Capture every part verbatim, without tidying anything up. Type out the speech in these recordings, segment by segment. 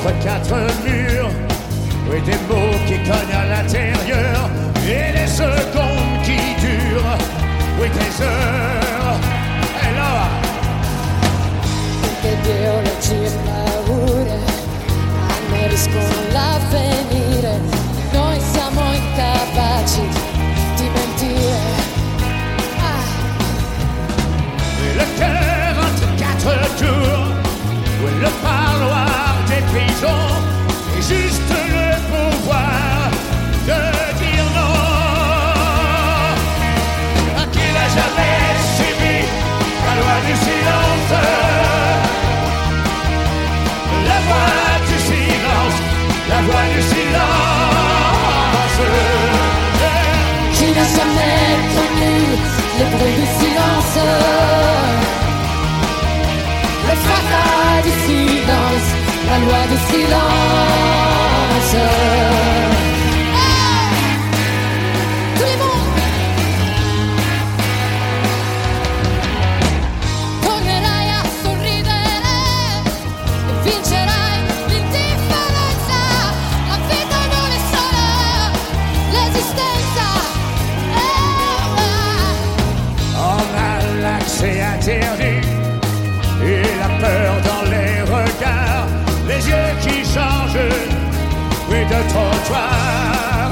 entre quatre murs. Oui, des mots qui cognent à l'intérieur et les secondes qui durent. Oui, des heures. Et là, che biologia e paura anneriscono l'avvenire. Noi siamo incapaci di mentire. Ah. Et le cœur entre quatre tours. Oui, le parloir des prisons. Et juste le pouvoir de dire non. À qui n'a jamais subi la loi du silence. La voix du silence, la voix du silence. Qui n'a jamais connu le bruit du silence? Le fracas du silence, la loi du silence. Hey! Tout le monde! Tornerai a sorridere e vincerai l'indifferenza. La vita non è solo l'esistenza. On a l'accès interdit et la peur dans les regards, les yeux qui changent, oui, de trottoir.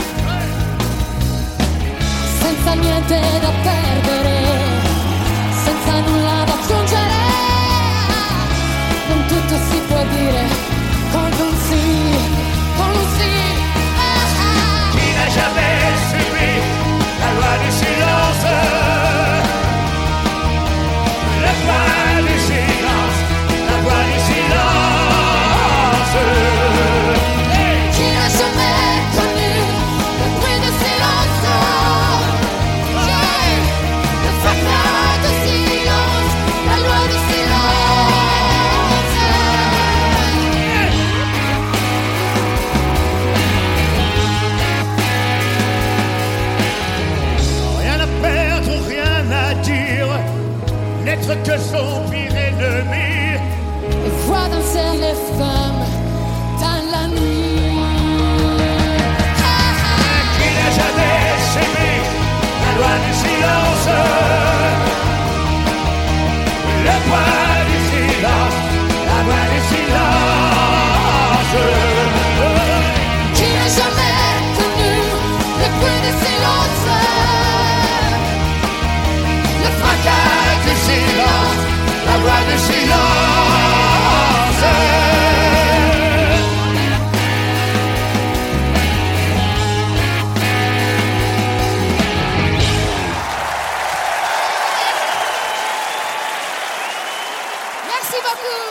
Senza niente da perdere, senza nulla da aggiungere, non tutto si può dire con un sì, con un sì. Ah, ah. Qui n'a jamais subi la loi du silence? La voix du silence, la voix du silence. Qui n'a jamais connu le bruit du silence? Yeah. Le fracas du silence, la loi du silence. Rien à perdre, rien à dire, n'être que son pire ennemi. Et vois danser les femmes dans la nuit. Qui n'a jamais aimé la loi du silence? La voix du silence, la voix du silence. Qui n'a jamais connu le bruit du silence? Le fracas Du silence, la voix du silence. Merci beaucoup.